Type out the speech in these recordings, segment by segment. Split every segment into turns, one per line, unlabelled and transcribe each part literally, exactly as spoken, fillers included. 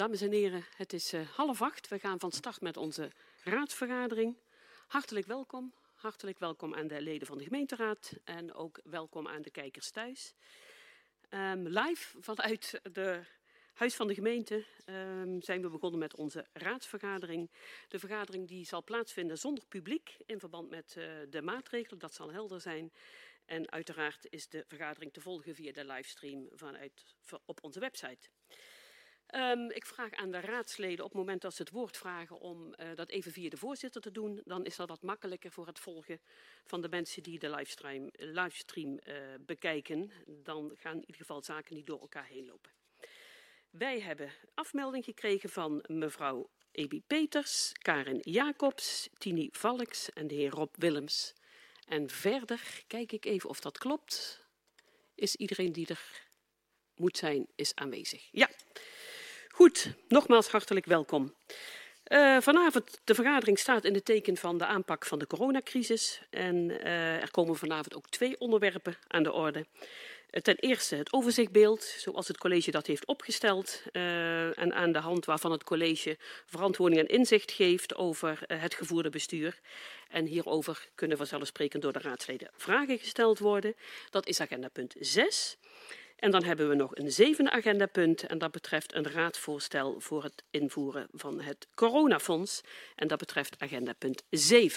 dames en heren, het is uh, half acht. We gaan van start met onze raadsvergadering. Hartelijk welkom. Hartelijk welkom aan de leden van de gemeenteraad en ook welkom aan de kijkers thuis. Um, live vanuit de Huis van de Gemeente um, zijn we begonnen met onze raadsvergadering. De vergadering die zal plaatsvinden zonder publiek in verband met uh, de maatregelen, dat zal helder zijn. En uiteraard is de vergadering te volgen via de livestream vanuit, op onze website. Um, ik vraag aan de raadsleden op het moment dat ze het woord vragen om uh, dat even via de voorzitter te doen. Dan is dat wat makkelijker voor het volgen van de mensen die de livestream, livestream uh, bekijken. Dan gaan in ieder geval zaken niet door elkaar heen lopen. Wij hebben afmelding gekregen van mevrouw Ebi Peters, Karin Jacobs, Tini Valks en de heer Rob Willems. En verder kijk ik even of dat klopt. Is iedereen die er moet zijn, is aanwezig? Ja. Goed, nogmaals hartelijk welkom. Uh, vanavond, de vergadering staat in het teken van de aanpak van de coronacrisis. En uh, er komen vanavond ook twee onderwerpen aan de orde. Uh, ten eerste het overzichtbeeld, zoals het college dat heeft opgesteld. Uh, en aan de hand waarvan het college verantwoording en inzicht geeft over uh, het gevoerde bestuur. En hierover kunnen vanzelfsprekend door de raadsleden vragen gesteld worden. Dat is agenda punt zes. En dan hebben we nog een zevende agendapunt en dat betreft een raadsvoorstel voor het invoeren van het coronafonds. En dat betreft agendapunt zeven.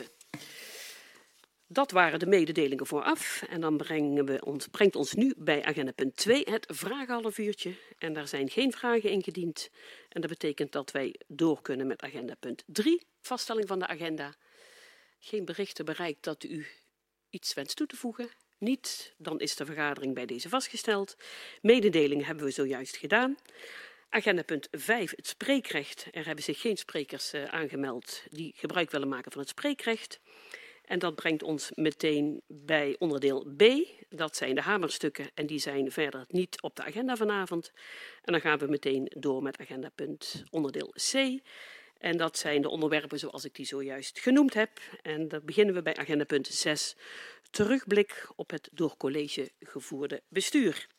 Dat waren de mededelingen vooraf en dan brengen we ons, brengt ons nu bij agendapunt twee, het vragenhalfuurtje. En daar zijn geen vragen ingediend en dat betekent dat wij door kunnen met agendapunt drie, vaststelling van de agenda. Geen berichten bereikt dat u iets wenst toe te voegen. Niet, dan is de vergadering bij deze vastgesteld. Mededelingen hebben we zojuist gedaan. Agenda punt vijf, het spreekrecht. Er hebben zich geen sprekers uh, aangemeld die gebruik willen maken van het spreekrecht. En dat brengt ons meteen bij onderdeel B. Dat zijn de hamerstukken en die zijn verder niet op de agenda vanavond. En dan gaan we meteen door met agenda punt onderdeel C. En dat zijn de onderwerpen zoals ik die zojuist genoemd heb. En dan beginnen we bij agenda punt zes. Terugblik op het door college gevoerde bestuur.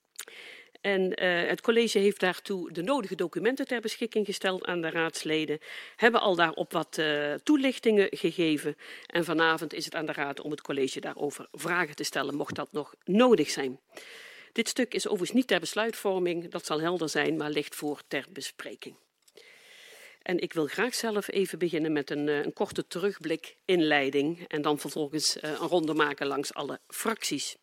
En uh, het college heeft daartoe de nodige documenten ter beschikking gesteld aan de raadsleden. Hebben al daarop wat uh, toelichtingen gegeven. En vanavond is het aan de raad om het college daarover vragen te stellen, mocht dat nog nodig zijn. Dit stuk is overigens niet ter besluitvorming, dat zal helder zijn, maar ligt voor ter bespreking. En ik wil graag zelf even beginnen met een, een korte terugblik, inleiding en dan vervolgens uh, een ronde maken langs alle fracties.